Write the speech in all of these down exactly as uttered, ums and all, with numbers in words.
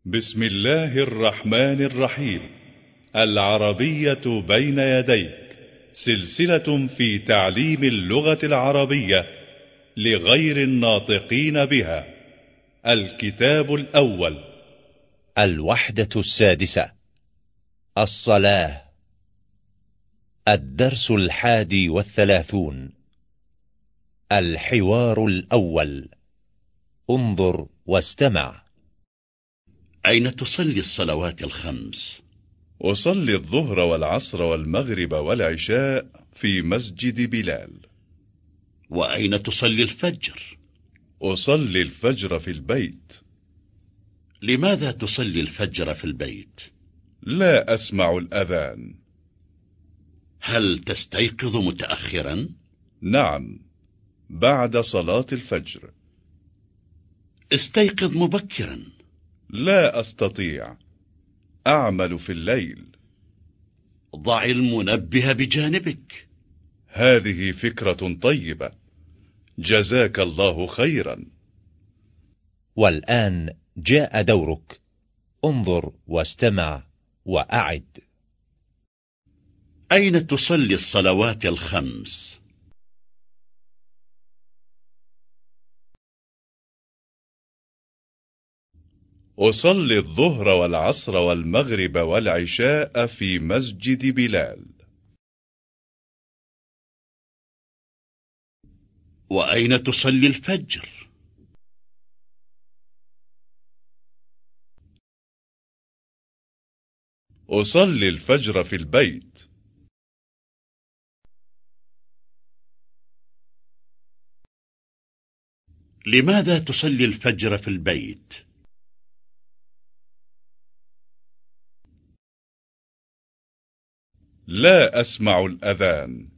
بسم الله الرحمن الرحيم. العربية بين يديك، سلسلة في تعليم اللغة العربية لغير الناطقين بها. الكتاب الأول. الوحدة السادسة. الصلاة. الدرس الحادي والثلاثون. الحوار الأول. انظر واستمع. أين تصلي الصلوات الخمس؟ أصلي الظهر والعصر والمغرب والعشاء في مسجد بلال. وأين تصلي الفجر؟ أصلي الفجر في البيت. لماذا تصلي الفجر في البيت؟ لا أسمع الأذان. هل تستيقظ متأخرا؟ نعم، بعد صلاة الفجر. استيقظ مبكرا. لا أستطيع، أعمل في الليل. ضع المنبه بجانبك. هذه فكرة طيبة، جزاك الله خيرا. والآن جاء دورك. انظر واستمع وأعد. أين تصلي الصلوات الخمس؟ أصلي الظهر والعصر والمغرب والعشاء في مسجد بلال. وأين تصلي الفجر؟ أصلي الفجر في البيت. لماذا تصلي الفجر في البيت؟ لا أسمع الأذان.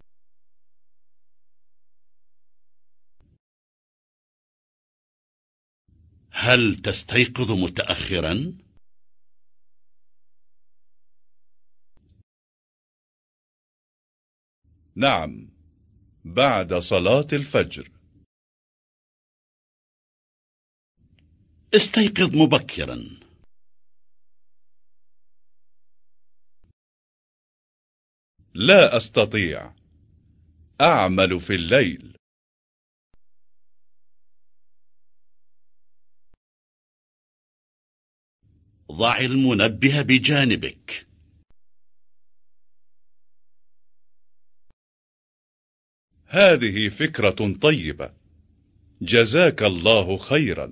هل تستيقظ متأخرا؟ نعم، بعد صلاة الفجر. استيقظ مبكرا. لا أستطيع، أعمل في الليل. ضع المنبه بجانبك. هذه فكرة طيبة، جزاك الله خيرا.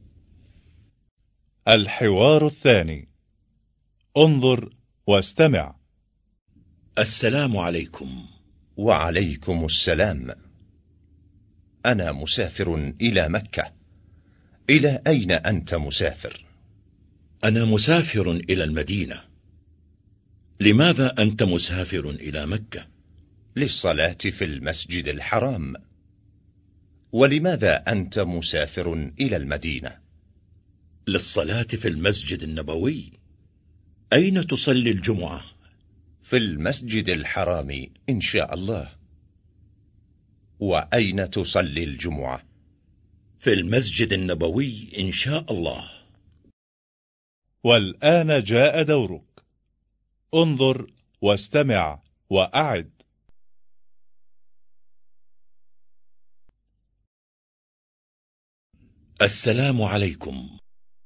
الحوار الثاني. انظر واستمع. السلام عليكم. وعليكم السلام. أنا مسافر إلى مكة. إلى أين أنت مسافر؟ أنا مسافر إلى المدينة. لماذا أنت مسافر إلى مكة؟ للصلاة في المسجد الحرام. ولماذا أنت مسافر إلى المدينة؟ للصلاة في المسجد النبوي. أين تصلي الجمعة؟ في المسجد الحرام إن شاء الله. وأين تصلي الجمعة؟ في المسجد النبوي إن شاء الله. والآن جاء دورك. انظر واستمع وأعد. السلام عليكم.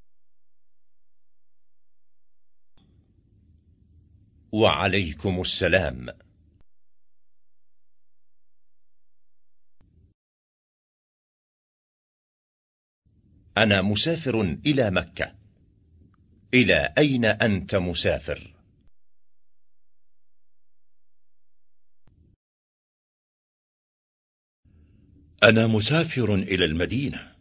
وعليكم السلام. أنا مسافر إلى مكة. إلى أين أنت مسافر؟ أنا مسافر إلى المدينة.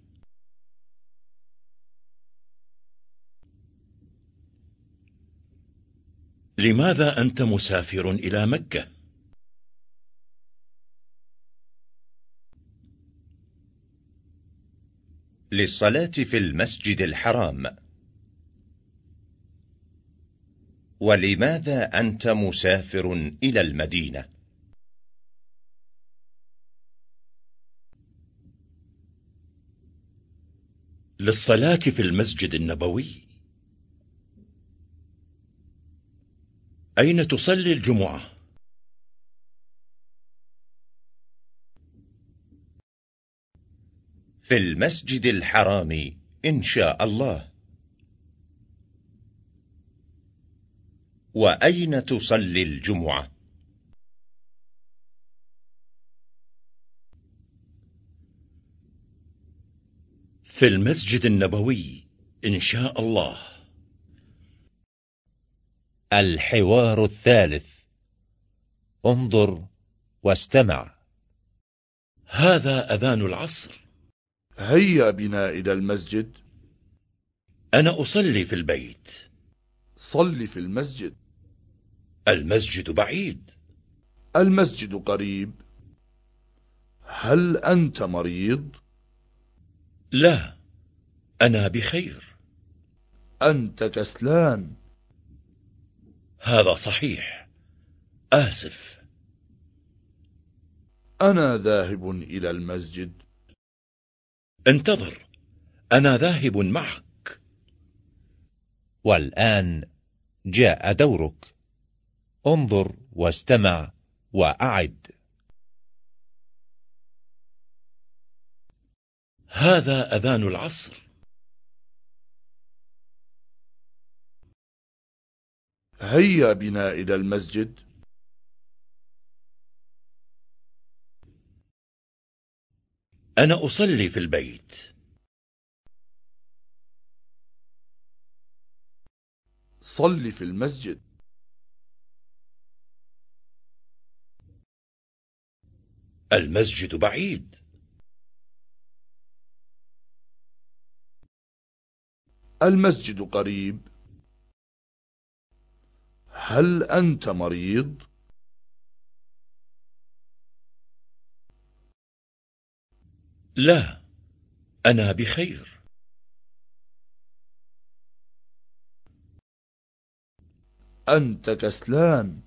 لماذا أنت مسافر إلى مكة؟ للصلاة في المسجد الحرام. ولماذا أنت مسافر إلى المدينة؟ للصلاة في المسجد النبوي. أين تصلي الجمعة؟ في المسجد الحرام إن شاء الله. وأين تصلي الجمعة؟ في المسجد النبوي إن شاء الله. الحوار الثالث. انظر واستمع. هذا أذان العصر. هيا بنا إلى المسجد. أنا أصلي في البيت. صل في المسجد. المسجد بعيد. المسجد قريب. هل أنت مريض؟ لا، أنا بخير. أنت كسلان. هذا صحيح، آسف. أنا ذاهب إلى المسجد. انتظر، أنا ذاهب معك. والآن جاء دورك. انظر واستمع وأعد. هذا أذان العصر. هيا بنا إلى المسجد. أنا أصلي في البيت. صل في المسجد. المسجد بعيد. المسجد قريب. هل أنت مريض؟ لا، أنا بخير. أنت كسلان.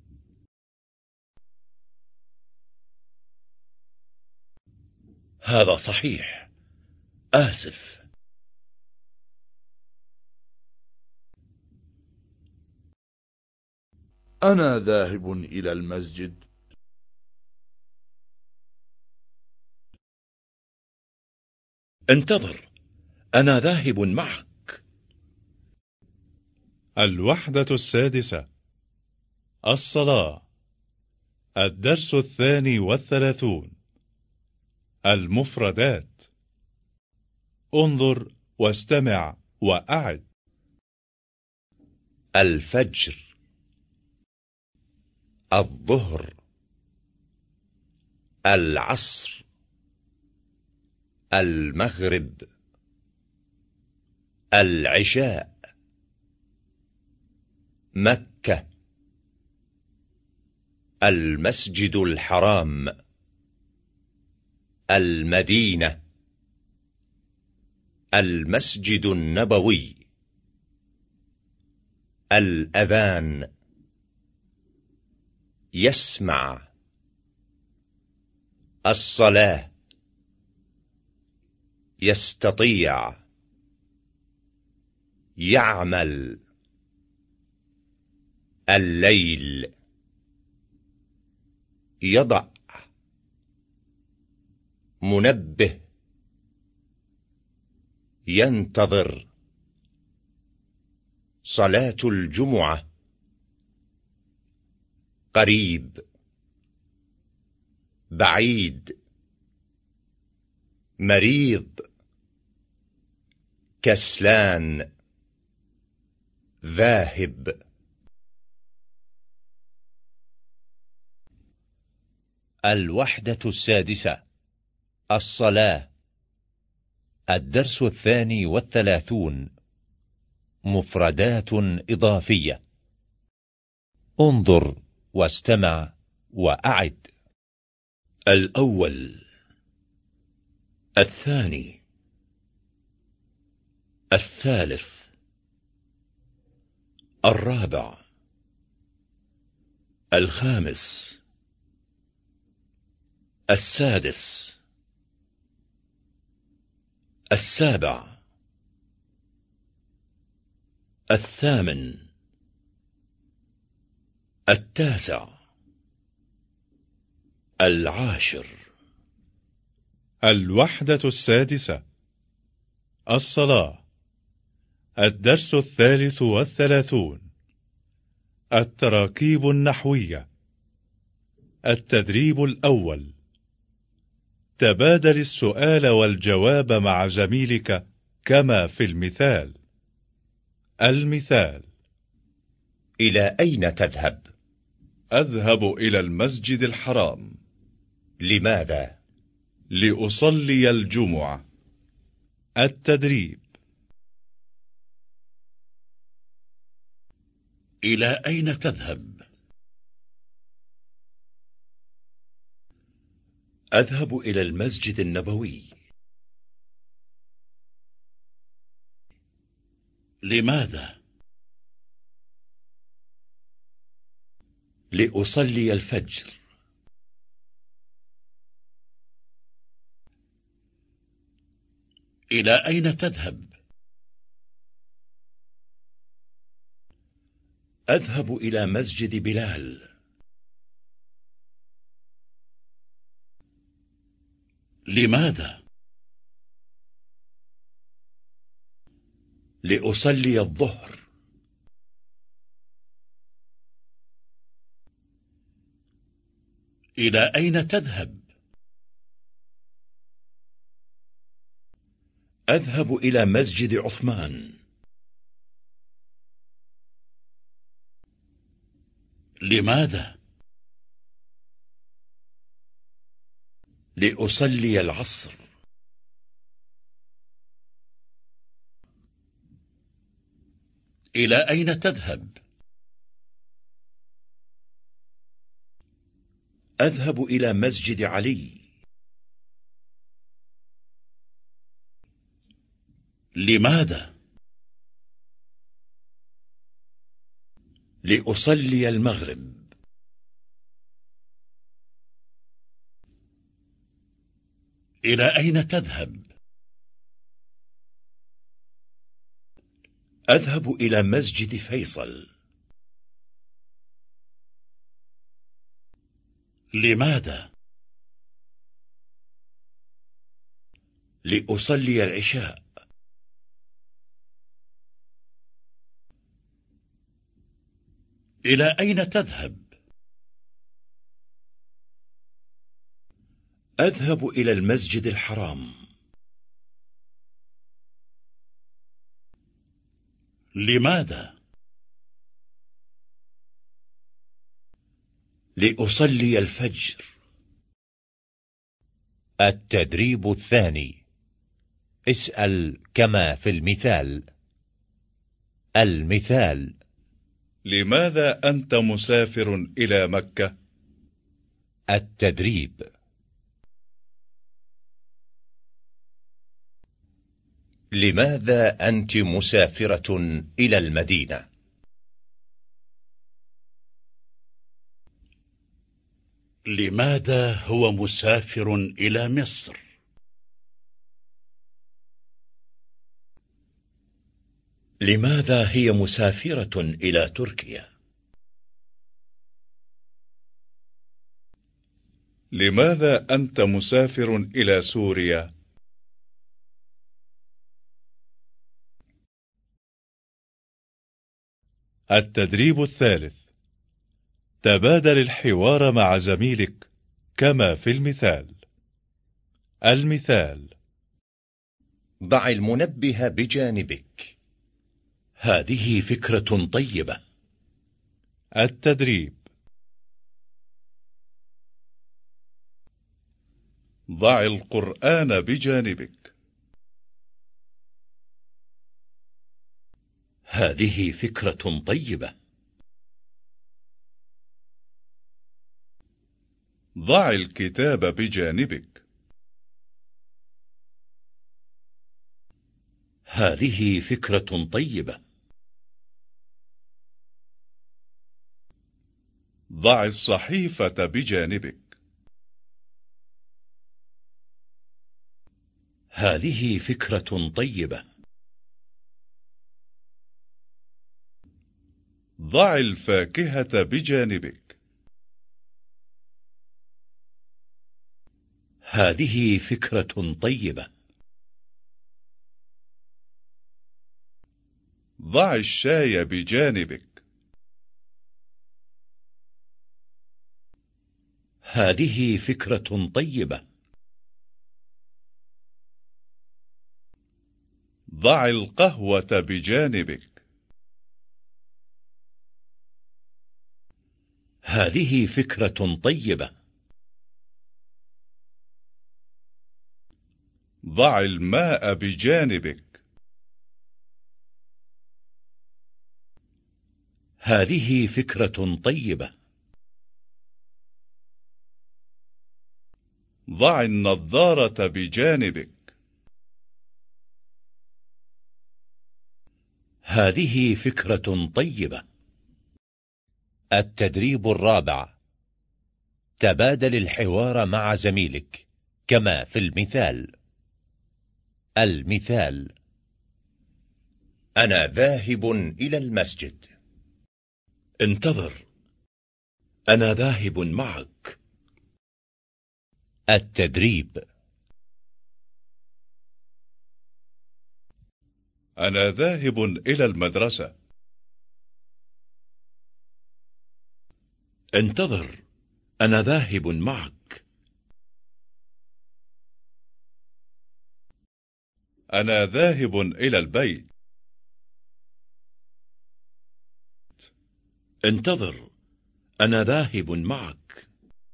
هذا صحيح، آسف. أنا ذاهب إلى المسجد. انتظر، أنا ذاهب معك. الوحدة السادسة. الصلاة. الدرس الثاني والثلاثون. المفردات. انظر واستمع وأعد. الفجر، الظهر، العصر، المغرب، العشاء، مكة، المسجد الحرام، المدينة، المسجد النبوي، الأذان، يسمع، الصلاة، يستطيع، يعمل، الليل، يضع، منبه، ينتظر، صلاة الجمعة، قريب، بعيد، مريض، كسلان، ذاهب. الوحدة السادسة. الصلاة. الدرس الثاني والثلاثون. مفردات إضافية. انظر واستمع وأعد. الأول، الثاني، الثالث، الرابع، الخامس، السادس، السابع، الثامن، التاسع. العاشر. الوحدة السادسة. الصلاة. الدرس الثالث والثلاثون. التراكيب النحوية. التدريب الأول. تبادل السؤال والجواب مع زميلك كما في المثال. المثال: إلى أين تذهب؟ أذهب إلى المسجد الحرام. لماذا؟ لأصلي الجمعة. التدريب: إلى أين تذهب؟ أذهب إلى المسجد النبوي. لماذا؟ لأصلي الفجر. إلى أين تذهب؟ أذهب إلى مسجد بلال. لماذا؟ لأصلي الظهر. إلى أين تذهب؟ أذهب إلى مسجد عثمان. لماذا؟ لأصلي العصر. إلى أين تذهب؟ أذهب إلى مسجد علي. لماذا؟ لأصلي المغرب. إلى أين تذهب؟ أذهب إلى مسجد فيصل. لماذا؟ لأصلي العشاء. إلى أين تذهب؟ أذهب إلى المسجد الحرام. لماذا؟ لأصلي الفجر. التدريب الثاني. اسأل كما في المثال. المثال: لماذا أنت مسافر إلى مكة؟ التدريب: لماذا أنت مسافرة إلى المدينة؟ لماذا هو مسافر إلى مصر؟ لماذا هي مسافرة إلى تركيا؟ لماذا أنت مسافر إلى سوريا؟ التدريب الثالث. تبادل الحوار مع زميلك كما في المثال. المثال: ضع المنبه بجانبك. هذه فكرة طيبة. التدريب: ضع القرآن بجانبك. هذه فكرة طيبة. ضع الكتاب بجانبك. هذه فكرة طيبة. ضع الصحيفة بجانبك. هذه فكرة طيبة. ضع الفاكهة بجانبك. هذه فكرة طيبة. ضع الشاي بجانبك. هذه فكرة طيبة. ضع القهوة بجانبك. هذه فكرة طيبة. ضع الماء بجانبك. هذه فكرة طيبة. ضع النظارة بجانبك. هذه فكرة طيبة. التدريب الرابع. تبادل الحوار مع زميلك كما في المثال. المثال: أنا ذاهب إلى المسجد. انتظر، أنا ذاهب معك. التدريب: أنا ذاهب إلى المدرسة. انتظر، أنا ذاهب معك. أنا ذاهب إلى البيت. انتظر، أنا ذاهب معك.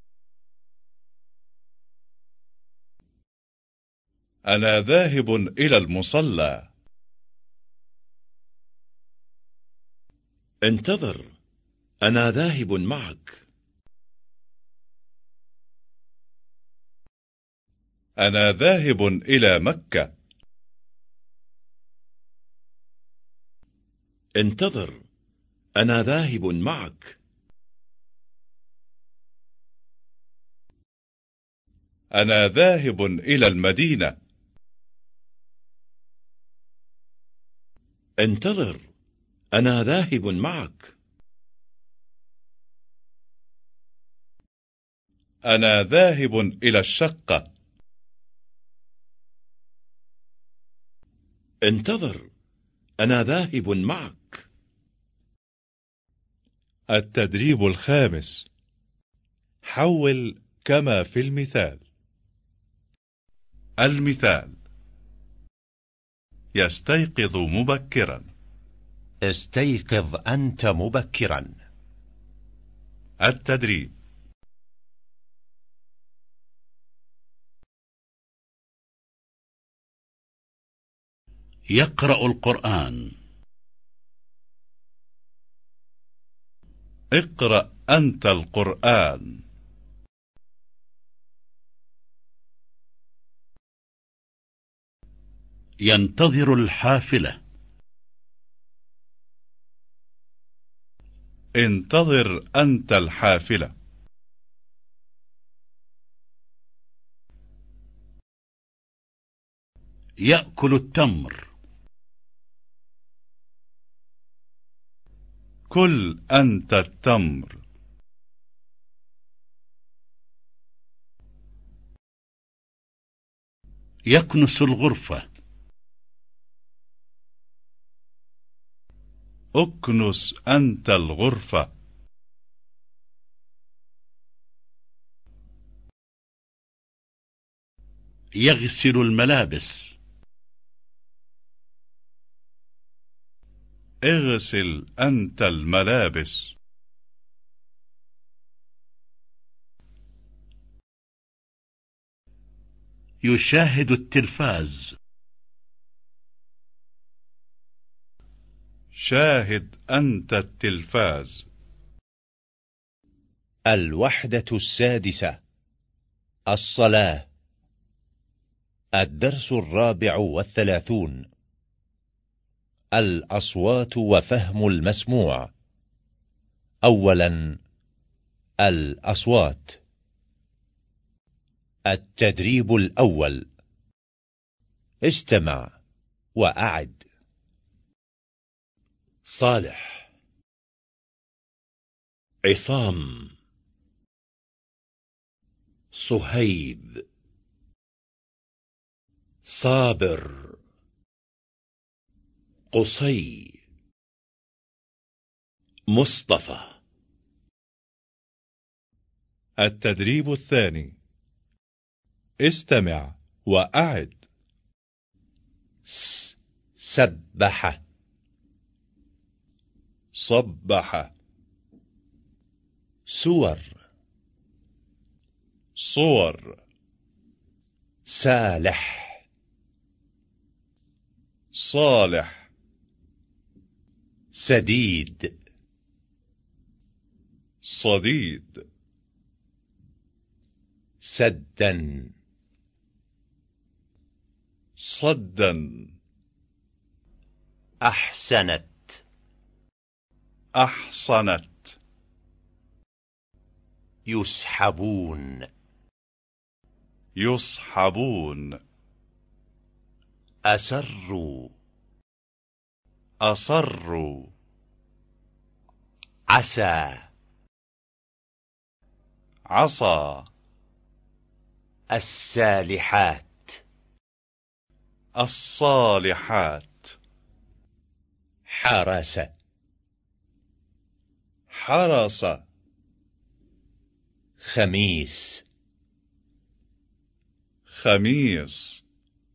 أنا ذاهب إلى المصلى. انتظر، أنا ذاهب معك. أنا ذاهب إلى مكة. انتظر، أنا ذاهب معك. أنا ذاهب إلى المدينة. انتظر، أنا ذاهب معك. أنا ذاهب إلى الشقة. انتظر، أنا ذاهب معك. التدريب الخامس. حول كما في المثال. المثال: يستيقظ مبكرا. استيقظ أنت مبكرا. التدريب: يقرأ القرآن. اقرأ أنت القرآن. ينتظر الحافلة. انتظر أنت الحافلة. يأكل التمر. كل أنت التمر. يكنس الغرفة. اكنس أنت الغرفة. يغسل الملابس. اغسل أنت الملابس. يشاهد التلفاز. شاهد أنت التلفاز. الوحدة السادسة. الصلاة. الدرس الرابع والثلاثون. الأصوات وفهم المسموع. أولا، الأصوات. التدريب الأول. استمع وأعد. صالح. عصام، صهيب، صابر، قصي، مصطفى. التدريب الثاني. استمع وأعد. س سبح، صبح، سور، صور، سالح، صالح، سديد، صديد، سدا، صدا، أحسنت، أحصنت، يسحبون، يصحبون، أسروا، أصروا، عسى، عصا، السالحات، الصالحات، حرس، حرس، خميس، خميس،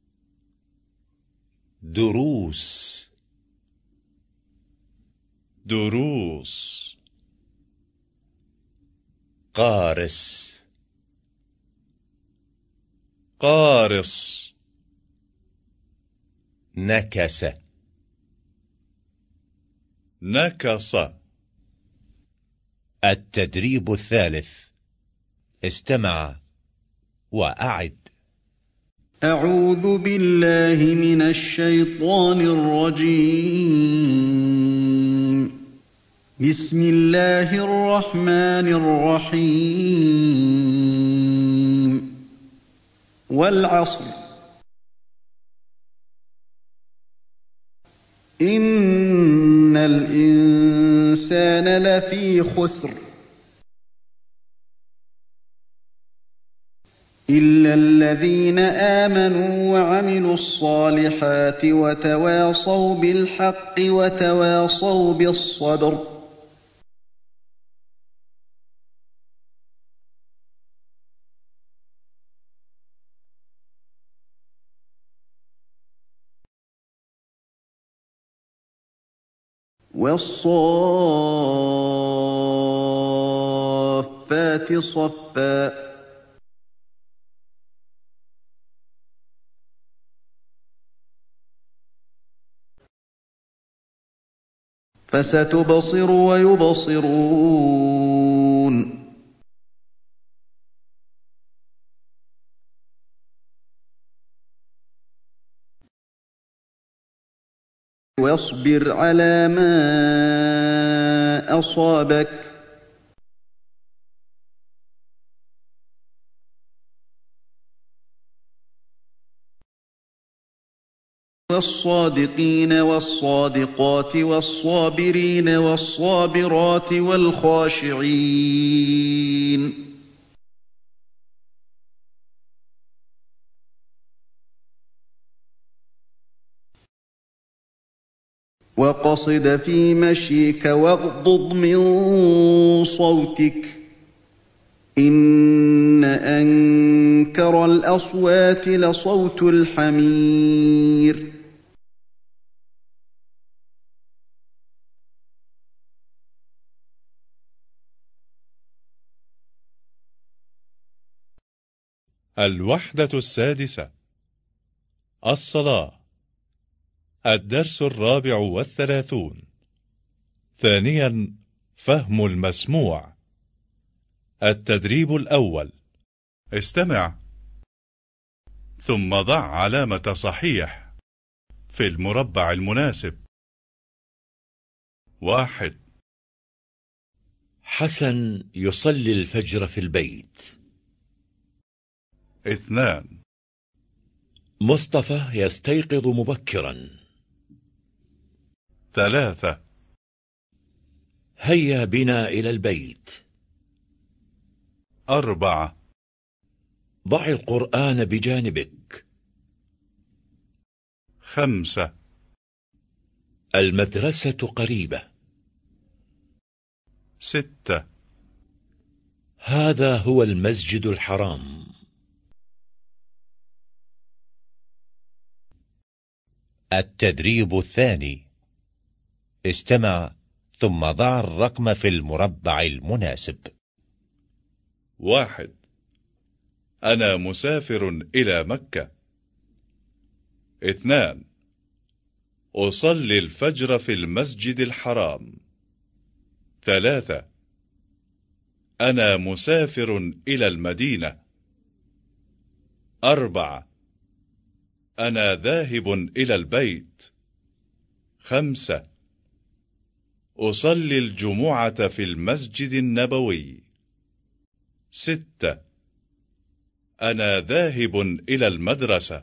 دروس، دروس، قارس، قارص، نكس، نكص. التدريب الثالث. استمع وأعد. أعوذ بالله من الشيطان الرجيم. بسم الله الرحمن الرحيم. والعصر إن الإنسان لفي خسر إلا الذين آمنوا وعملوا الصالحات وتواصوا بالحق وتواصوا بالصبر. والصافات صفا فستبصر ويبصرون. واصبر على ما أصابك والصادقين والصادقات والصابرين والصابرات والخاشعين. وقصد في مشيك واغضض من صوتك إن أنكر الأصوات لصوت الحمير. الوحدة السادسة. الصلاة. الدرس الرابع والثلاثون. ثانيا، فهم المسموع. التدريب الأول. استمع ثم ضع علامة صحيح في المربع المناسب. واحد. حسن يصلي الفجر في البيت. اثنان. مصطفى يستيقظ مبكرا. ثلاثة. هيا بنا إلى البيت. أربعة. ضع القرآن بجانبك. خمسة. المدرسة قريبة. ستة. هذا هو المسجد الحرام. التدريب الثاني. استمع ثم ضع الرقم في المربع المناسب. واحد. أنا مسافر إلى مكة. اثنان. أصلي الفجر في المسجد الحرام. ثلاثة. أنا مسافر إلى المدينة. أربعة. أنا ذاهب إلى البيت. خمسة. أصلي الجمعة في المسجد النبوي. ستة. أنا ذاهب إلى المدرسة.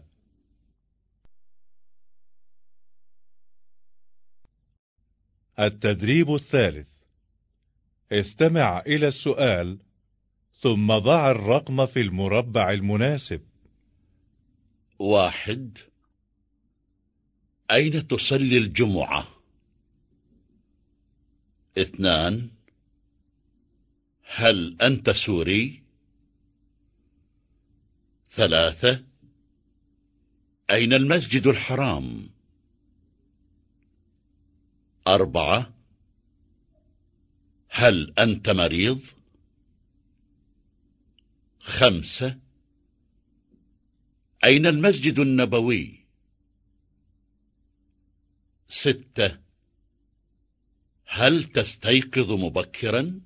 التدريب الثالث. استمع إلى السؤال ثم ضع الرقم في المربع المناسب. واحد. أين تصلي الجمعة؟ اثنان. هل أنت سوري؟ ثلاثة. أين المسجد الحرام؟ أربعة. هل أنت مريض؟ خمسة. أين المسجد النبوي؟ ستة. هل تستيقظ مبكرا؟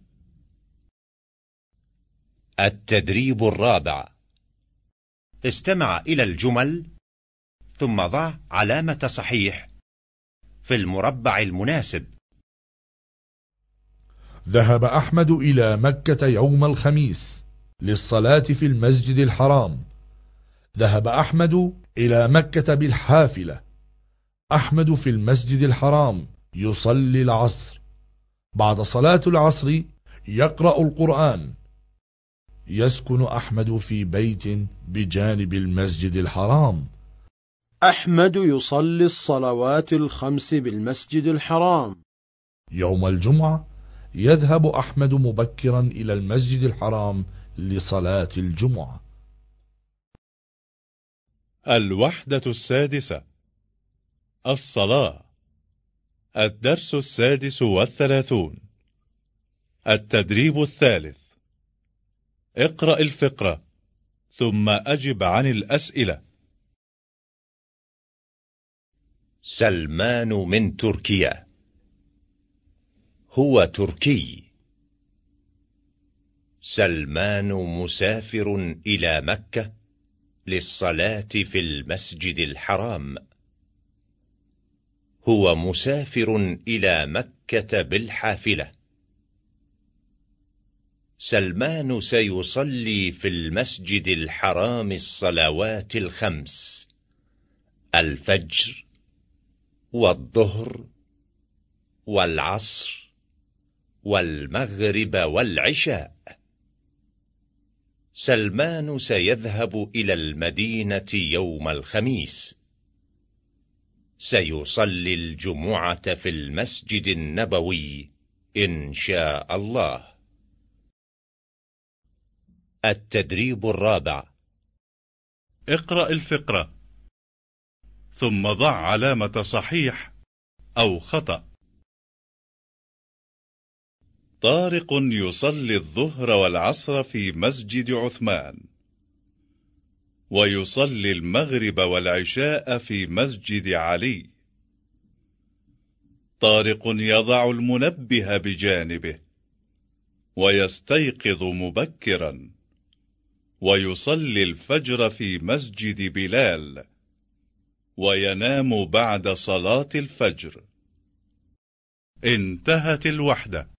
التدريب الرابع. استمع إلى الجمل ثم ضع علامة صحيح في المربع المناسب. ذهب أحمد إلى مكة يوم الخميس للصلاة في المسجد الحرام. ذهب أحمد إلى مكة بالحافلة. أحمد في المسجد الحرام يصلي العصر. بعد صلاة العصر يقرأ القرآن. يسكن أحمد في بيت بجانب المسجد الحرام. أحمد يصلي الصلوات الخمس بالمسجد الحرام. يوم الجمعة يذهب أحمد مبكرا إلى المسجد الحرام لصلاة الجمعة. الوحدة السادسة. الصلاة. الدرس السادس والثلاثون. التدريب الثالث. اقرأ الفقرة ثم أجب عن الأسئلة. سلمان من تركيا. هو تركي. سلمان مسافر إلى مكة للصلاة في المسجد الحرام. هو مسافر إلى مكة بالحافلة. سلمان سيصلي في المسجد الحرام الصلوات الخمس: الفجر والظهر والعصر والمغرب والعشاء. سلمان سيذهب إلى المدينة يوم الخميس. سيصلي الجمعة في المسجد النبوي إن شاء الله. التدريب الرابع. اقرأ الفقرة ثم ضع علامة صحيح أو خطأ. طارق يصلي الظهر والعصر في مسجد عثمان، ويصلي المغرب والعشاء في مسجد علي. طارق يضع المنبه بجانبه ويستيقظ مبكرا، ويصلي الفجر في مسجد بلال، وينام بعد صلاة الفجر. انتهت الوحدة.